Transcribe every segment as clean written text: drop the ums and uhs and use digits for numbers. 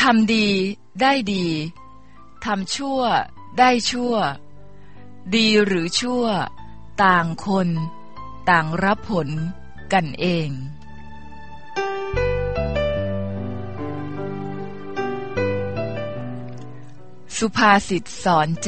ทำดีได้ดีทำชั่วได้ชั่วดีหรือชั่วต่างคนต่างรับผลกันเองสุภาษิตสอนใจ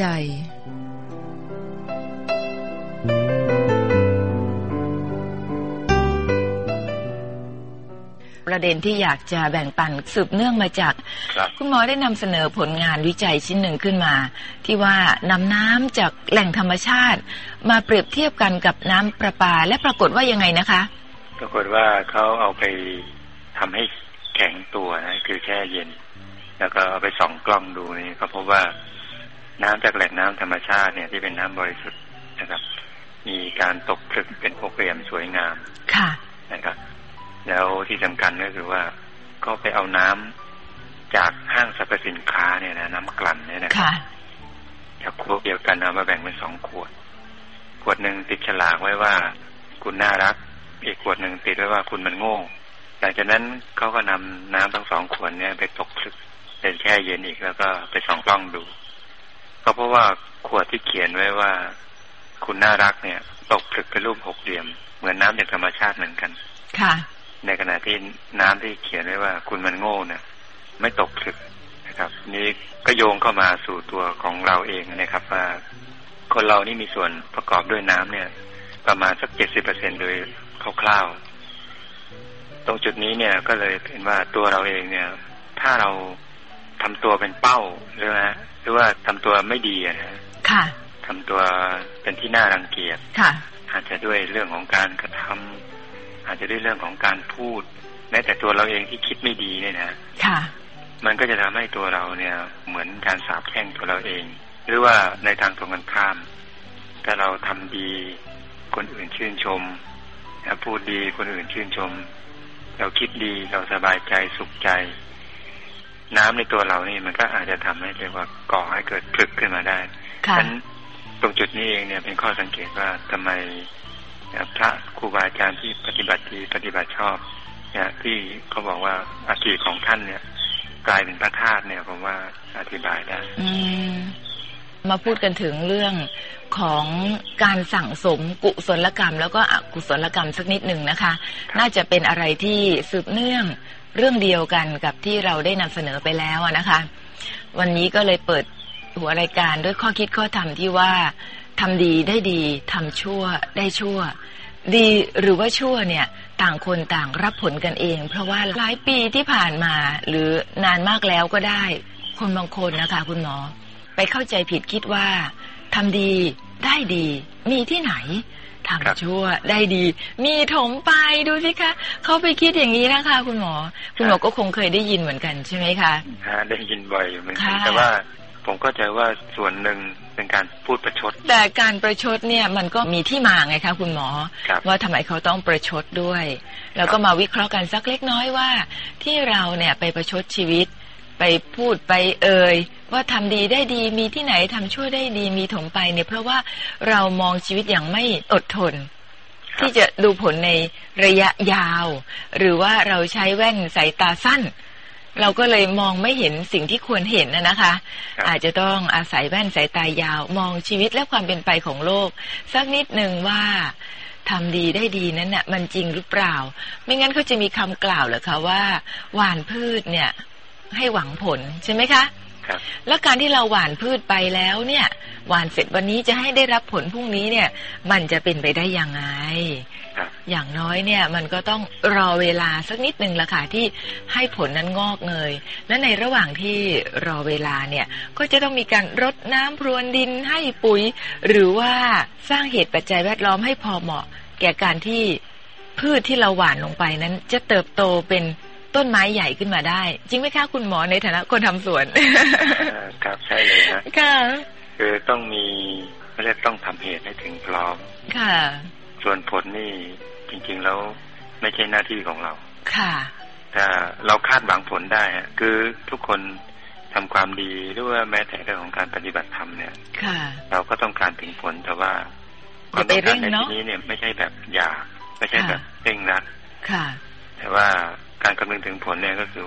ประเด็นที่อยากจะแบ่งปันสืบเนื่องมาจากคุณหมอได้นำเสนอผลงานวิจัยชิ้นหนึ่งขึ้นมาที่ว่านำน้ำจากแหล่งธรรมชาติมาเปรียบเทียบกันกับน้ำประปาและปรากฏว่ายังไงนะคะปรากฏว่าเขาเอาไปทำให้แข็งตัวนะคือแช่เย็นแล้วก็เอาไปส่องกล้องดูนี่ก็พบว่าน้ำจากแหล่งน้ำธรรมชาติเนี่ยที่เป็นน้ำบริสุทธิ์นะครับมีการตกผลึกเป็นวงรีสวยงามค่ะนะครับแล้วที่สำคัญก็คือว่าเขาไปเอาน้ำจากห้างสรรพสินค้าเนี่ยนะน้ำกลั่นเนี่ยนะครับจากขวดเดียวกันเอามาแบ่งเป็น2 ขวดขวดหนึ่งติดฉลากไว้ว่าคุณน่ารักอีกขวดหนึ่งติดไว้ว่าคุณมันโง่หลังจากนั้นเขาก็นำน้ำทั้ง2 ขวดเนี่ยไปตกผลึกเป็นแช่เย็นอีกแล้วก็ไปส่องกล้องดูก็เพราะว่าขวดที่เขียนไว้ว่าคุณน่ารักเนี่ยตกผลึกเป็นรูป6 เหลี่ยมเหมือนน้ำจากธรรมชาติเหมือนกันค่ะในขณะที่น้ำที่เขียนไว้ว่าคุณมันโง่เนี่ยไม่ตกผลึกนะครับนี่ก็โยงเข้ามาสู่ตัวของเราเองนะครับว่าคนเรานี่มีส่วนประกอบด้วยน้ำเนี่ยประมาณสัก 70% โดยคร่าวๆตรงจุดนี้เนี่ยก็เลยเป็นว่าตัวเราเองเนี่ยถ้าเราทำตัวเป็นเป้าหรือว่าทำตัวไม่ดีนะค่ะทำตัวเป็นที่น่ารังเกียจค่ะอาจจะด้วยเรื่องของการกระทำอาจจะด้วยเรื่องของการพูดแม้แต่ตัวเราเองที่คิดไม่ดีเนี่ยนะค่ะมันก็จะทำให้ตัวเราเนี่ยเหมือนการสาปแช่งตัวเราเองหรือว่าในทางตรงกันข้ามถ้าเราทำดีคนอื่นชื่นชมพูดดีคนอื่นชื่นชมเราคิดดีเราสบายใจสุขใจน้ำในตัวเรานี่มันก็อาจจะทำให้เรียกว่าก่อให้เกิดผลึกขึ้นมาได้ฉะนั้นตรงจุดนี้เองเนี่ยเป็นข้อสังเกตว่าทำไมพระครูบาอาจารย์ที่ปฏิบัติดีปฏิบัติชอบเนี่ยที่เขาบอกว่าอัฐิของท่านเนี่ยกลายเป็นพระธาตุเนี่ยผมว่าอธิบายได้มาพูดกันถึงเรื่องของการสั่งสมกุศลกรรมแล้วก็อกุศลกรรมสักนิดหนึ่งนะคะน่าจะเป็นอะไรที่สืบเนื่องเรื่องเดียวกันกับที่เราได้นำเสนอไปแล้วนะคะวันนี้ก็เลยเปิดหัวรายการด้วยข้อคิดข้อธรรมที่ว่าทำดีได้ดีทำชั่วได้ชั่วดีหรือว่าชั่วเนี่ยต่างคนต่างรับผลกันเองเพราะว่าหลายปีที่ผ่านมาหรือนานมากแล้วก็ได้คนบางคนนะคะคุณหมอไปเข้าใจผิดคิดว่าทำดีได้ดีมีที่ไหนทำชั่วได้ดีมีถมไปดูสิคะเขาไปคิดอย่างนี้นะคะคุณหมอก็คงเคยได้ยินเหมือนกันใช่ไหมคะได้ยินบ่อยเหมือนกันแต่ว่าผมก็ใจว่าส่วนหนึ่งเป็นการพูดประชดแต่การประชดเนี่ยมันก็มีที่มาไงคะคุณหมอว่าทำไมเขาต้องประชดด้วยแล้วก็มาวิเคราะห์กันสักเล็กน้อยว่าที่เราเนี่ยไปประชดชีวิตไปพูดไปว่าทำดีได้ดีมีที่ไหนทำชั่วได้ดีมีถมไปเนี่ยเพราะว่าเรามองชีวิตอย่างไม่อดทนที่จะดูผลในระยะยาวหรือว่าเราใช้แว่นสายตาสั้นเราก็เลยมองไม่เห็นสิ่งที่ควรเห็นนะคะอาจจะต้องอาศัยแว่นสายตายาวมองชีวิตและความเป็นไปของโลกสักนิดหนึ่งว่าทำดีได้ดีนั้นน่ะมันจริงหรือเปล่าไม่งั้นเขาจะมีคำกล่าวเหรอคะว่าหว่านพืชเนี่ยให้หวังผลใช่ไหมคะแล้วการที่เราหว่านพืชไปแล้วเนี่ยหว่านเสร็จวันนี้จะให้ได้รับผลพรุ่งนี้เนี่ยมันจะเป็นไปได้ยังไงอย่างน้อยเนี่ยมันก็ต้องรอเวลาสักนิดนึงละค่ะที่ให้ผลนั้นงอกเงยและในระหว่างที่รอเวลาเนี่ยก็จะต้องมีการรดน้ำพรวนดินให้ปุ๋ยหรือว่าสร้างเหตุปัจจัยแวดล้อมให้พอเหมาะแก่การที่พืชที่เราหว่านลงไปนั้นจะเติบโตเป็นต้นไม้ใหญ่ขึ้นมาได้จริงไหมคะคุณหมอในฐานะคนทำสวนครับใช่เลยนะค่ะคือต้องมีเรียกต้องทำเหตุให้ถึงพร้อมค่ะส่วนผลนี่จริงๆแล้วไม่ใช่หน้าที่ของเราค่ะแต่เราคาดหวังผลได้คือทุกคนทำความดีหรือว่าแม้แต่เรื่องของการปฏิบัติธรรมเนี่ยค่ะเราก็ต้องการถึงผลแต่ว่าความต้องการในที่นี้เนี่ยไม่ใช่แบบอยากไม่ใช่แบบเร่งรัดค่ะแต่ว่าการคำนึงถึงผลเนี่ยก็คือว่า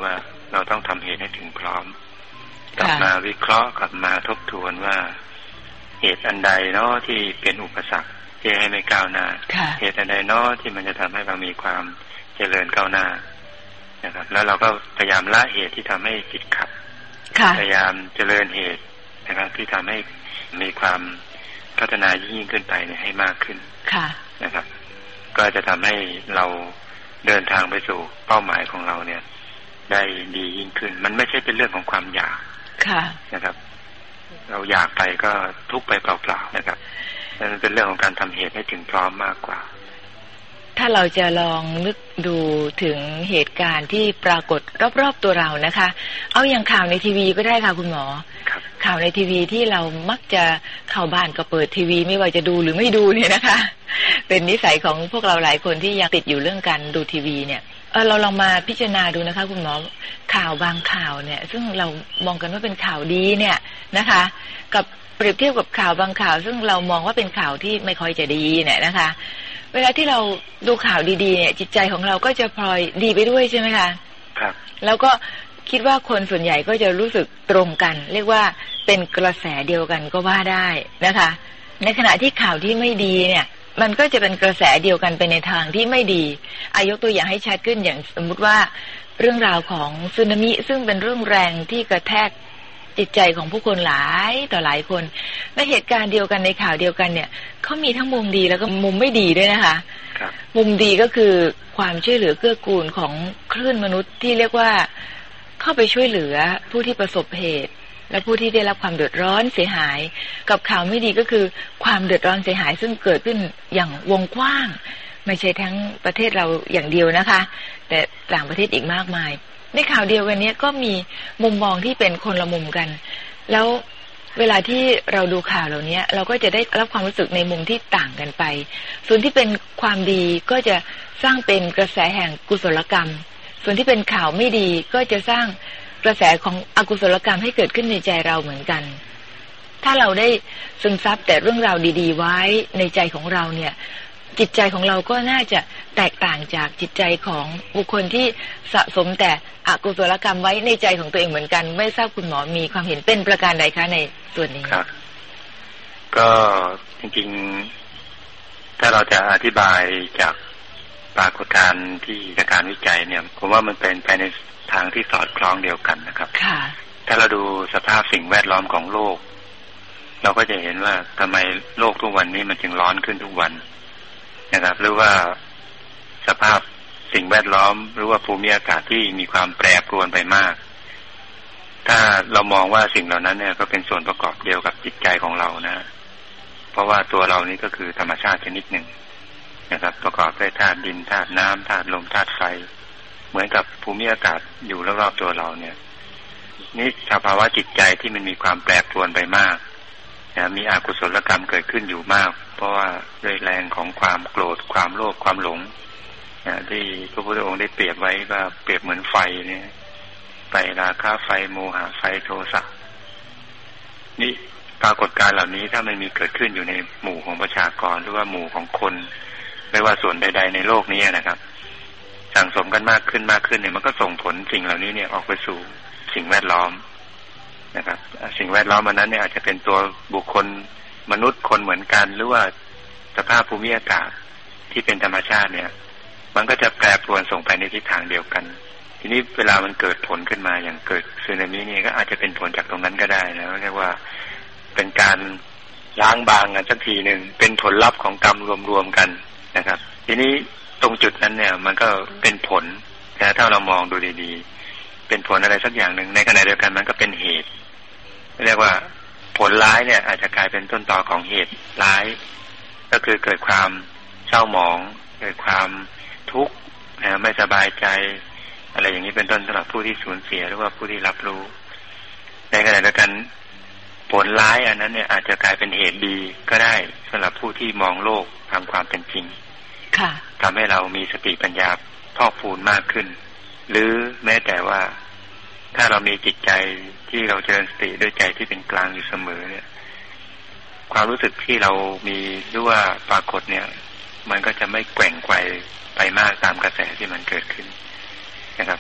เราต้องทำเหตุให้ถึงพร้อมกลับมาวิเคราะห์กลับมาทบทวนว่าเหตุอันใดเนาะที่เป็นอุปสรรคที่ให้ไม่ก้าวหน้าเหตุอันใดเนาะที่มันจะทำให้เรามีความเจริญก้าวหน้านะครับแล้วเราก็พยายามละเหตุที่ทำให้จิตขัดพยายามเจริญเหตุนะครับที่ทำให้มีความพัฒนายิ่งขึ้นไปเนี่ยให้มากขึ้นนะครับก็จะทำให้เราเดินทางไปสู่เป้าหมายของเราเนี่ยได้ดียิ่งขึ้นมันไม่ใช่เป็นเรื่องของความอยากนะครับเราอยากไปก็ทุกไปเปล่าๆนะครับมันเป็นเรื่องของการทำเหตุให้ถึงพร้อมมากกว่าถ้าเราจะลองนึกดูถึงเหตุการณ์ที่ปรากฏรอบๆตัวเรานะคะเอาอย่างข่าวในทีวีก็ได้ค่ะคุณหมอข่าวในทีวีที่เรามักจะเข้าบ้านก็เปิดทีวีไม่ว่าจะดูหรือไม่ดูเนี่ยนะคะเป็นนิสัยของพวกเราหลายคนที่ยังติดอยู่เรื่องการดูทีวีเนี่ยเราลองมาพิจารณาดูนะคะคุณหมอข่าวบางข่าวเนี่ยซึ่งเรามองกันว่าเป็นข่าวดีเนี่ยนะคะกับเปรียบเทียบกับข่าวบางข่าวซึ่งเรามองว่าเป็นข่าวที่ไม่ค่อยจะดีเนี่ยนะคะเวลาที่เราดูข่าวดีๆเนี่ยจิตใจของเราก็จะพลอยดีไปด้วยใช่ไหมคะครับแล้วก็คิดว่าคนส่วนใหญ่ก็จะรู้สึกตรงกันเรียกว่าเป็นกระแสเดียวกันก็ว่าได้นะคะในขณะที่ข่าวที่ไม่ดีเนี่ยมันก็จะเป็นกระแสเดียวกันไปในทางที่ไม่ดียกตัวอย่างให้ชัดขึ้นอย่างสมมุติว่าเรื่องราวของสึนามิซึ่งเป็นเรื่องแรงที่กระแทกจิตใจของผู้คนหลายต่อหลายคนในเหตุการณ์เดียวกันในข่าวเดียวกันเนี่ยเขามีทั้งมุมดีแล้วก็มุมไม่ดีด้วยนะคะมุมดีก็คือความช่วยเหลือเกื้อกูลของคลื่นมนุษย์ที่เรียกว่าเข้าไปช่วยเหลือผู้ที่ประสบเหตุและผู้ที่ได้รับความเดือดร้อนเสียหายกับข่าวไม่ดีก็คือความเดือดร้อนเสียหายซึ่งเกิดขึ้นอย่างวงกว้างไม่ใช่ทั้งประเทศเราอย่างเดียวนะคะแต่ต่างประเทศอีกมากมายในข่าวเดียวกันนี้ก็มีมุมมองที่เป็นคนละมุมกันแล้วเวลาที่เราดูข่าวเหล่านี้เราก็จะได้รับความรู้สึกในมุมที่ต่างกันไปส่วนที่เป็นความดีก็จะสร้างเป็นกระแสแห่งกุศลกรรมส่วนที่เป็นข่าวไม่ดีก็จะสร้างกระแสของอกุศลกรรมให้เกิดขึ้นในใจเราเหมือนกันถ้าเราได้ซึมซับแต่เรื่องราวดีๆไว้ในใจของเราเนี่ยจิตใจของเราก็น่าจะแตกต่างจากจิตใจของบุคคลที่สะสมแต่อกุศลกรรมไว้ในใจของตัวเองเหมือนกันไม่ทราบคุณหมอมีความเห็นเป็นประการใดคะในส่วนนี้ครับก็จริงๆถ้าเราจะอธิบายจากปรากฏการณ์ที่จากการวิจัยเนี่ยผมว่ามันเป็นไปในทางที่สอดคล้องเดียวกันนะครับถ้าเราดูสภาพสิ่งแวดล้อมของโลกเราก็จะเห็นว่าทำไมโลกทุกวันนี้มันจึงร้อนขึ้นทุกวันนะครับหรือว่าสภาพสิ่งแวดล้อมหรือว่าภูมิอากาศที่มีความแปรปรวนไปมากถ้าเรามองว่าสิ่งเหล่านั้นเนี่ยก็เป็นส่วนประกอบเดียวกับจิตใจของเรานะเพราะว่าตัวเรานี้ก็คือธรรมชาติชนิดหนึ่งนะครับประกอบด้วยธาตุดินธาตุน้ำธาตุลมธาตุไฟเหมือนกับภูมิอากาศอยู่รอบๆตัวเราเนี่ยนี่สภาวะจิตใจที่มันมีความแปรปรวนไปมากนะมีอกุศลกรรมเกิดขึ้นอยู่มากเพราะว่าด้วยแรงของความโกรธความโลภความหลงนะที่พระพุทธองค์ได้เปรียบไว้ว่าเปรียบเหมือนไฟเนี่ยไฟราคะไฟโมหะไฟโทสะนี่ปรากฏการณ์เหล่านี้ถ้ามันมีเกิดขึ้นอยู่ในหมู่ของประชากรหรือว่าหมู่ของคนไม่ว่าส่วนใดๆในโลกนี้นะครับสั่งสมกันมากขึ้นเนี่ยมันก็ส่งผลสิ่งเหล่านี้เนี่ยออกไปสู่สิ่งแวดล้อมนะครับสิ่งแวดล้อมมันนั้นเนี่ยอาจจะเป็นตัวบุคคลมนุษย์คนเหมือนกันหรือว่าสภาพภูมิอากาศที่เป็นธรรมชาติเนี่ยมันก็จะแปรปรวนส่งไปในทิศทางเดียวกันทีนี้เวลามันเกิดผลขึ้นมาอย่างเกิดสึนามินี่ก็อาจจะเป็นผลจากตรงนั้นก็ได้นะเรียกว่าเป็นการล้างบางกันสักทีหนึ่งเป็นผลลัพธ์ของกรรมรวมๆกันนะครับทีนี้ตรงจุดนั้นเนี่ยมันก็เป็นผลแต่ถ้าเรามองดูดีๆเป็นผลอะไรสักอย่างหนึ่งในขณะเดียวกันมันก็เป็นเหตุเรียกว่าผลร้ายเนี่ยอาจจะกลายเป็นต้นตอของเหตุร้ายก็คือเกิดความเศร้าหมองเกิดความทุกข์ไม่สบายใจอะไรอย่างนี้เป็นต้นสำหรับผู้ที่สูญเสียหรือว่าผู้ที่รับรู้ในขณะเดียวกันผลร้ายอันนั้นเนี่ยอาจจะกลายเป็นเหตุดีก็ได้สำหรับผู้ที่มองโลกตามความเป็นจริงทำให้เรามีสติปัญญาพอกพูนมากขึ้นหรือแม้แต่ว่าถ้าเรามีจิตใจที่เราเจริญสติด้วยใจที่เป็นกลางอยู่เสมอเนี่ยความรู้สึกที่เรามีหรือว่าปรากฏเนี่ยมันก็จะไม่แกว่งไกวไปมากตามกระแสที่มันเกิดขึ้นนะครับ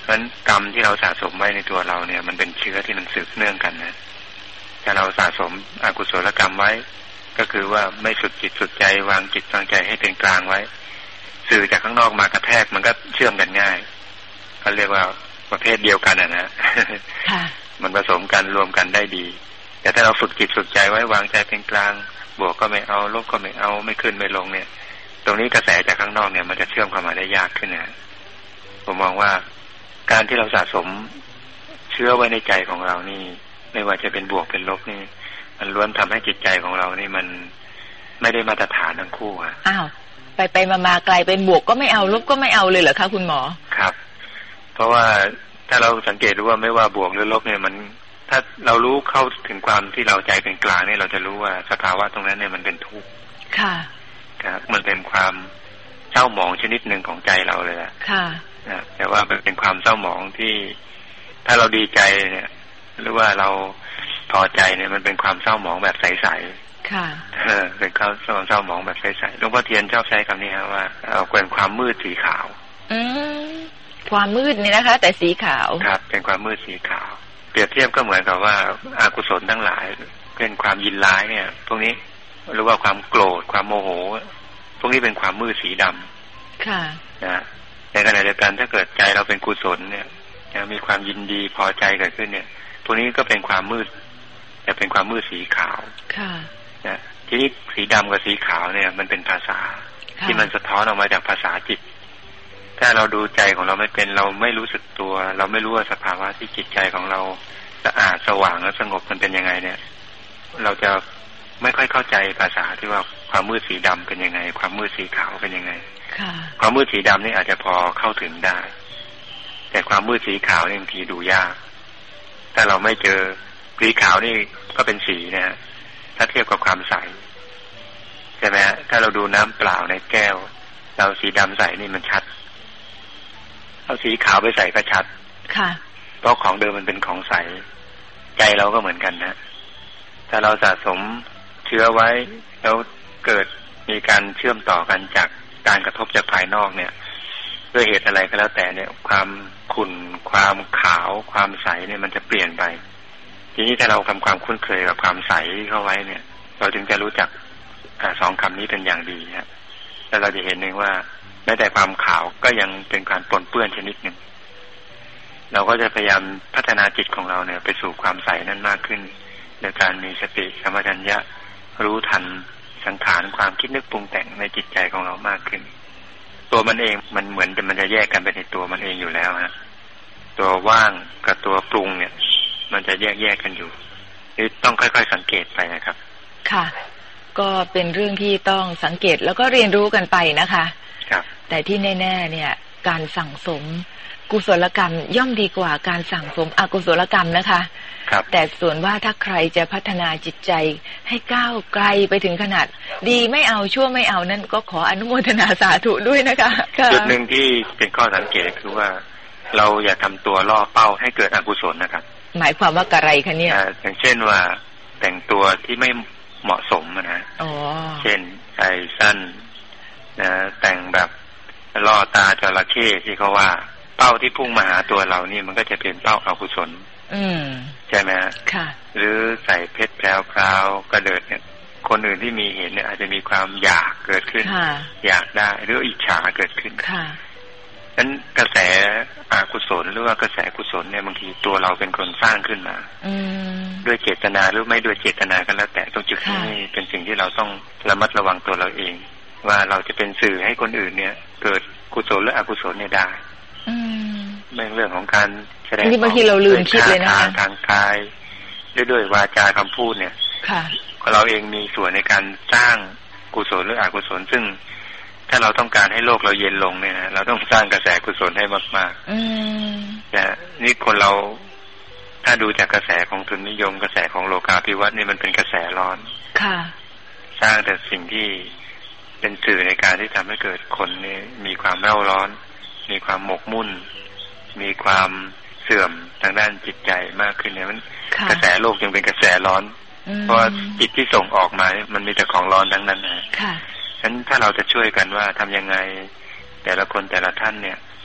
เพราะฉะนั้นกรรมที่เราสะสมไว้ในตัวเราเนี่ยมันเป็นเชื้อที่มันสืบเนื่องกันนะถ้าเราสะสมอกุศลกรรมไว้ก็คือว่าไม่ฝึกจิตฝึกใจวางจิตวางใจให้เป็นกลางไว้สื่อจากข้างนอกมากระแทกมันก็เชื่อมกันง่ายเขาเรียกว่าประเภทเดียวกันนะมันผสมกันรวมกันได้ดีแต่ถ้าเราฝึกจิตฝึกใจไว้วางใจเป็นกลางบวกก็ไม่เอาลบก็ไม่เอาไม่ขึ้นไม่ลงเนี่ยตรงนี้กระแสจากข้างนอกเนี่ยมันจะเชื่อมเข้ามาได้ยากขึ้นนะผมมองว่าการที่เราสะสมเชื้อไว้ในใจของเรานี่ไม่ว่าจะเป็นบวกเป็นลบนี่มันล้วนทำให้จิตใจของเรานี่มันไม่ได้มาตรฐานทั้งคู่อ่ะอ้าวไปมากลายเป็นบวกก็ไม่เอาลบก็ไม่เอาเลยเหรอคะคุณหมอครับเพราะว่าถ้าเราสังเกตดูว่าไม่ว่าบวกหรือลบเนี่ยมันถ้าเรารู้เข้าถึงความที่เราใจเป็นกลางเนี่ยเราจะรู้ว่าสภาวะตรงนั้นเนี่ยมันเป็นทุกข์ค่ะครับมันเป็นความเศร้าหมองชนิดหนึ่งของใจเราเลยแหละค่ะแต่ว่ามันเป็นความเศร้าหมองที่ถ้าเราดีใจเนี่ยหรือว่าเราพอใจเนี่ยมันเป็นความเศร้าหมองแบบใสๆค่ะเป็นความเศร้าหมองแบบใสๆหลวงพ่อเทียนชอบใช้คำนี้ฮะว่าเอาเป็นความมืดสีขาวความมืดนี่นะคะแต่สีขาวครับเป็นความมืดสีขาวเปรียบเทียบก็เหมือนกับว่าอกุศลทั้งหลายเป็นความยินร้ายเนี่ยพวกนี้หรือว่าความโกรธความโมโหพวกนี้เป็นความมืดสีดำค่ะนะในขณะเดียวกันถ้าเกิดใจเราเป็นกุศลเนี่ยมีความยินดีพอใจเกิดขึ้นเนี่ยพวกนี้ก็เป็นความมืดแต่เป็นความมืดสีขาวค่ะนะทีนี้สีดำกับสีขาวเนี่ยมันเป็นภาษาที่มันสะท้อนออกมาจากภาษาจิตถ้าเราดูใจของเราไม่เป็นเราไม่รู้สึกตัวเราไม่รู้ว่าสภาวะที่จิตใจของเราสะอาดสว่างและสงบมันเป็นยังไงเนี่ยเราจะไม่ค่อยเข้าใจภาษาที่ว่าความมืดสีดำเป็นยังไงความมืดสีขาวเป็นยังไงความมืดสีดำนี่อาจจะพอเข้าถึงได้แต่ความมืดสีขาวนี่บางทีดูยากถ้าเราไม่เจอสีขาวนี่ก็เป็นสีนะฮะถ้าเทียบกับความใสใช่ไหมฮะถ้าเราดูน้ำเปล่าในแก้วเราสีดำใสนี่มันชัดเอาสีขาวไปใส่ก็ชัดค่ะเพราะของเดิมมันเป็นของใสใจเราก็เหมือนกันนะถ้าเราสะสมเชื้อไว้แล้วเกิดมีการเชื่อมต่อกันจากการกระทบจากภายนอกเนี่ยด้วยเหตุอะไรก็แล้วแต่เนี่ยความขุ่นความขาวความใสเนี่ยมันจะเปลี่ยนไปทีนี้ถ้าเราทำความคุ้นเคยกับความใสเข้าไว้เนี่ยเราจึงจะรู้จักสองคำนี้เป็นอย่างดีฮะแล้วเราจะเห็นเองว่าแม้แต่ความขาวก็ยังเป็นการปนเปื้อนชนิดหนึ่งเราก็จะพยายามพัฒนาจิตของเราเนี่ยไปสู่ความใสนั้นมากขึ้นโดยการมีสติสัมปชัญญะรู้ทันสังขารความคิดนึกปรุงแต่งในจิตใจของเรามากขึ้นตัวมันเองมันเหมือนมันจะแยกกันเป็นในตัวมันเองอยู่แล้วฮะตัวว่างกับตัวปรุงเนี่ยมันจะแยกกันอยู่นี่ต้องค่อยๆสังเกตไปนะครับค่ะก็เป็นเรื่องที่ต้องสังเกตแล้วก็เรียนรู้กันไปนะคะครับแต่ที่แน่ๆเนี่ยการสั่งสมกุศลกรรมย่อมดีกว่าการสั่งสมอกุศลกรรมนะคะครับแต่ส่วนว่าถ้าใครจะพัฒนาจิตใจให้ก้าวไกลไปถึงขนาดดีไม่เอาชั่วไม่เอานั่นก็ขออนุโมทนาสาธุด้วยนะคะจุดหนึ่งที่เป็นข้อสังเกตคือว่าเราอย่าทำตัวล่อเป้าให้เกิดอกุศลนะครับหมายความว่าอะไรคะเนี่ยอย่างเช่นว่าแต่งตัวที่ไม่เหมาะสมนะเช่นใส่สั้นนะแต่งแบบล่อตาจระเข้ที่เขาว่าเป้าที่พุ่งมาหาตัวเรานี่มันก็จะเป็นเป้าอกุศลใช่ไหมค่ะหรือใส่เพชรแพรวๆกระเดิดเนี่ยคนอื่นที่มีเห็นเนี่ยอาจจะมีความอยากเกิดขึ้นอยากได้หรืออิจฉาเกิดขึ้นค่ะนั้นกระแสอกุศลหรือว่ากระแสกุศลเนี่ยบางทีตัวเราเป็นคนสร้างขึ้นมาด้วยเจตนาหรือไม่ด้วยเจตนาก็แล้วแต่ตรงจุดนี้เป็นสิ่งที่เราต้องระมัดระวังตัวเราเองว่าเราจะเป็นสื่อให้คนอื่นเนี่ยเกิดกุศลหรืออกุศลเนี่ยได้เรื่องของการแสดงบางทีเราลืมคิดเลยนะทางกายด้วยวาจาคำพูดเนี่ยเราเองมีส่วนในการสร้างกุศลหรืออกุศลซึ่งถ้าเราต้องการให้โลกเราเย็นลงเนี่ยเราต้องสร้างกระแสกุศลให้มากๆแต่นี่คนเราถ้าดูจากกระแสของทุนนิยมกระแสของโลกาภิวัตน์นี่มันเป็นกระแสร้อนสร้างแต่สิ่งที่เป็นสื่อในการที่ทำให้เกิดคนนี่มีความเร่าร้อนมีความหมกมุ่นมีความเสื่อมทางด้านจิตใจมากขึ้นเนี่ยมันกระแสโลกยังเป็นกระแสร้อนเพราะจิตที่ส่งออกมามันมีแต่ของร้อนทั้งนั้นนะฉะนั้นถ้าเราจะช่วยกันว่าทำยังไงแต่ละคนแต่ละท่านเนี่ย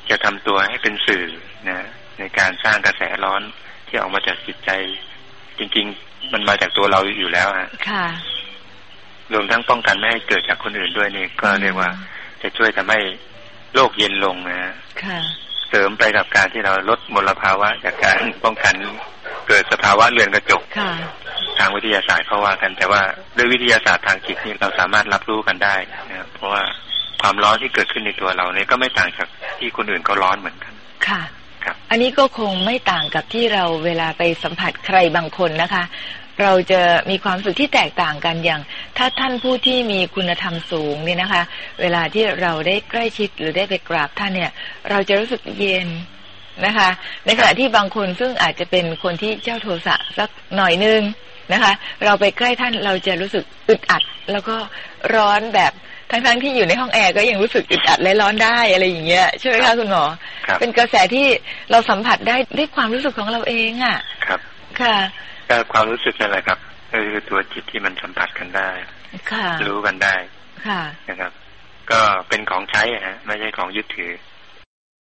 จะทำตัวให้เป็นสื่อนะในการสร้างกระแสร้อนที่ออกมาจากจิตใจจริงๆมันมาจากตัวเราอยู่แล้วฮะค่ะรวมทั้งป้องกันไม่ให้เกิดจากคนอื่นด้วยนี่ก็เรียกว่าจะช่วยทำให้โลกเย็นลงนะค่ะเสริมไปกับการที่เราลดมลภาวะจากการป้องกันเกิดสภาวะเรือนกระจกทางวิทยาศาสตร์เขาว่ากันแต่ว่าด้วยวิทยาศาสตร์ทางจิตนี่เราสามารถรับรู้กันได้นะเพราะว่าความร้อนที่เกิดขึ้นในตัวเราเนี่ยก็ไม่ต่างจากที่คนอื่นเขาร้อนเหมือนกันค่ะอันนี้ก็คงไม่ต่างกับที่เราเวลาไปสัมผัสใครบางคนนะคะเราจะมีความรู้สึกที่แตกต่างกันอย่างถ้าท่านผู้ที่มีคุณธรรมสูงเนี่ยนะคะเวลาที่เราได้ใกล้ชิดหรือได้ไปกราบท่านเนี่ยเราจะรู้สึกเย็นนะคะในขณะที่บางคนซึ่งอาจจะเป็นคนที่เจ้าโทสะสักหน่อยนึงนะคะเราไปใกล้ท่านเราจะรู้สึกอึดอัดแล้วก็ร้อนแบบทั้งที่อยู่ในห้องแอร์ก็ยังรู้สึกอึดอัดและร้อนได้อะไรอย่างเงี้ยใช่ไหมคะคุณหมอเป็นกระแสที่เราสัมผัสได้ด้วยความรู้สึกของเราเองอ่ะครับค่ะก็ความรู้สึกนั่นแหละครับคือตัวจิตที่มันสัมผัสกันได้ค่ะรู้กันได้ค่ะนะครับก็เป็นของใช้ฮะไม่ใช่ของยึดถือ